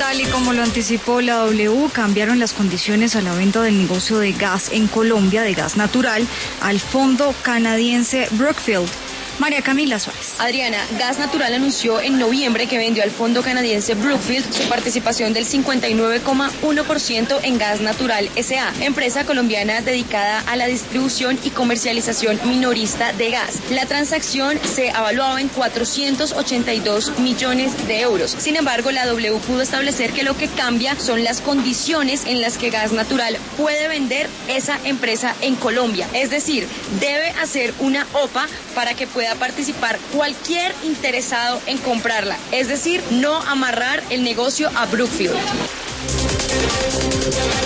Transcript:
Tal y como lo anticipó la W, cambiaron las condiciones a la venta del negocio de gas en Colombia, de gas natural, al fondo canadiense Brookfield. María Camila Suárez. Adriana, Gas Natural anunció en noviembre que vendió al fondo canadiense Brookfield su participación del 59,1% en Gas Natural S.A., empresa colombiana dedicada a la distribución y comercialización minorista de gas. La transacción se evaluaba en 482 millones de euros. Sin embargo, la W pudo establecer que lo que cambia son las condiciones en las que Gas Natural puede vender esa empresa en Colombia. Es decir, debe hacer una OPA para que pueda participar cualquier interesado en comprarla, es decir, no amarrar el negocio a Brookfield.